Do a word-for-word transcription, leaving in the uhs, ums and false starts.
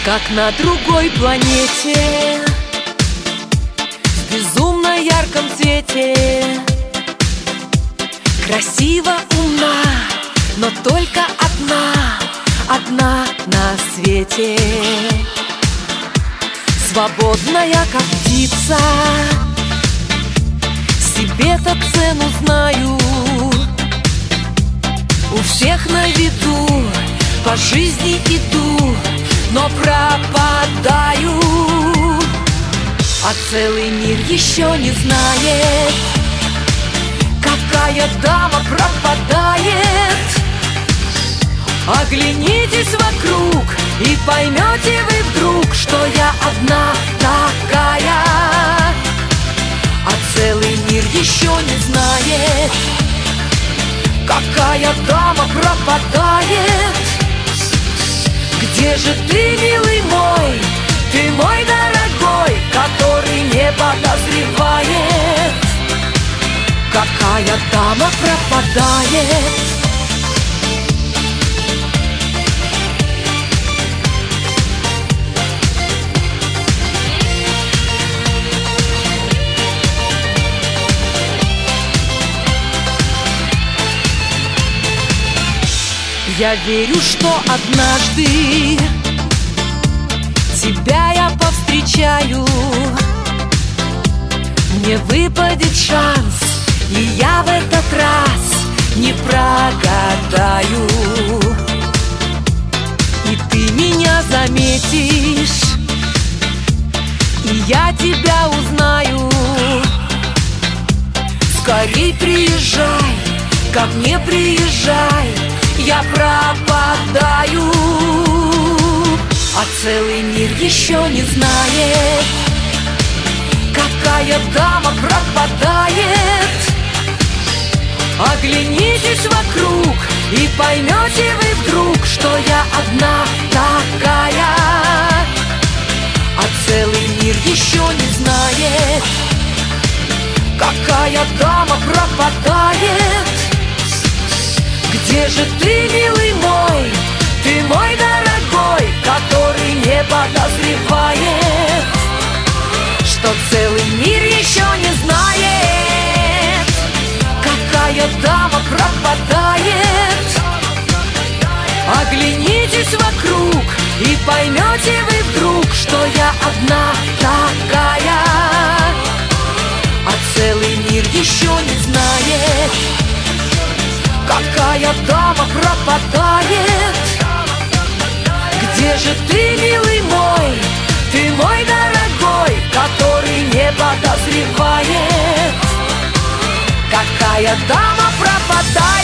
как на другой планете, в безумно ярком цвете. Красиво, умна, но только одна, одна на свете. Свободная, как птица, себе-то цену знаю. У всех на виду, по жизни иду, но пропадаю. А целый мир еще не знает, какая дама пропадает. Оглянитесь вокруг и поймете вы вдруг, что я одна такая. А целый мир еще не знает, какая дама пропадает. Где же ты, милый мой, ты мой дорогой, который не подозревает, какая дама пропадает? Я верю, что однажды тебя я повстречаю. Мне выпадет шанс, и я в этот раз не прогадаю. И ты меня заметишь, и я тебя узнаю. Скорей приезжай, ко мне приезжай, я пропадаю. А целый мир еще не знает, какая дама пропадает. Оглянитесь вокруг и поймете вы вдруг, что я одна такая. А целый мир еще не знает, какая дама пропадает. Где же ты, милый мой, ты мой дорогой, который не подозревает, что целый мир еще не знает, какая дама пропадает. Оглянитесь вокруг и поймете вы вдруг, что я одна такая. А целый мир еще не знает, какая дама пропадает. Где же ты, милый мой, ты мой дорогой, который не подозревает, какая дама пропадает.